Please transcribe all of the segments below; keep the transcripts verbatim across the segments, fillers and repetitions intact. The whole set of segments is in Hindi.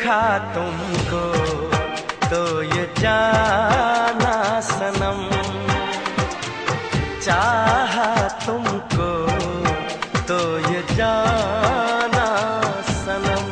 देखा तुमको तो ये जाना सनम, चाहा तुमको तो ये जाना सनम।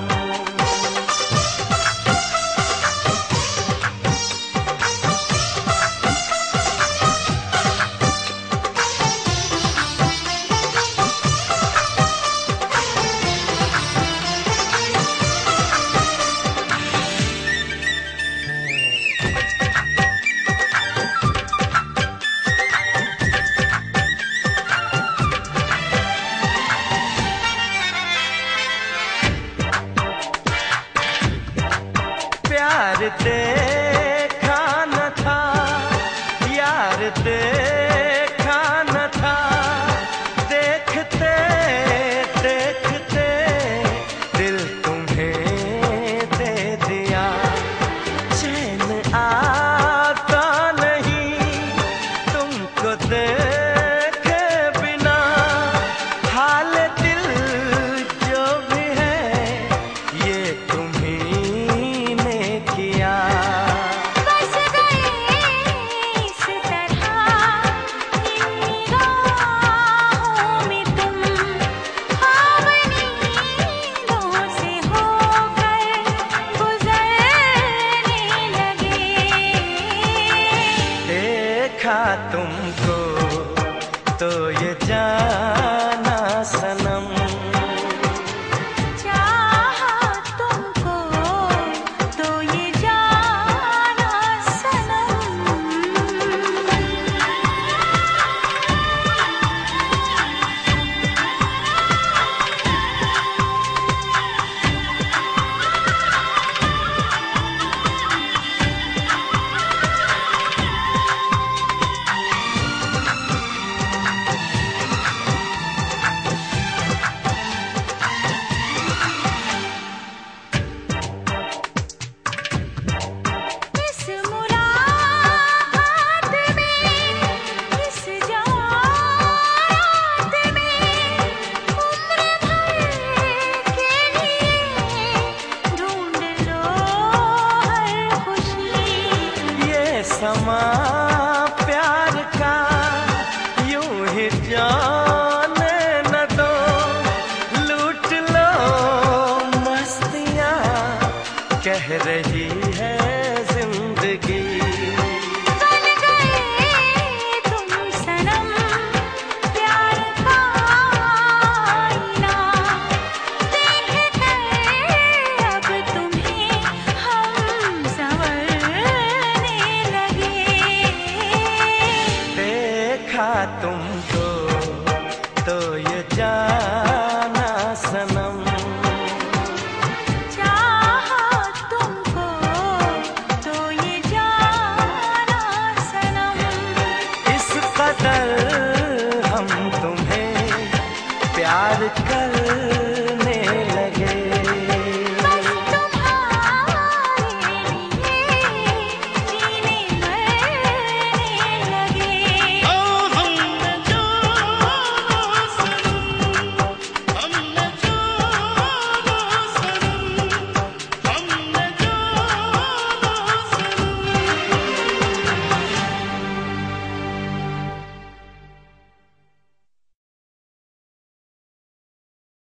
प्यार देखा न था यार, देखा न था, देखते देखते दिल तुम्हें दे दिया। चैन आता नहीं तुमको देखे बिना, हाल दिल जो भी है ये तुम्ही किया। बस गए इस तरह इन निगाहों में तुम, ख्वाब नींदों से होकर गुजरने लगे। देखा तुमको तो ये जाना सनम, समा प्यार का यूं ही जाने न दो, लूट लो मस्तियाँ कह रही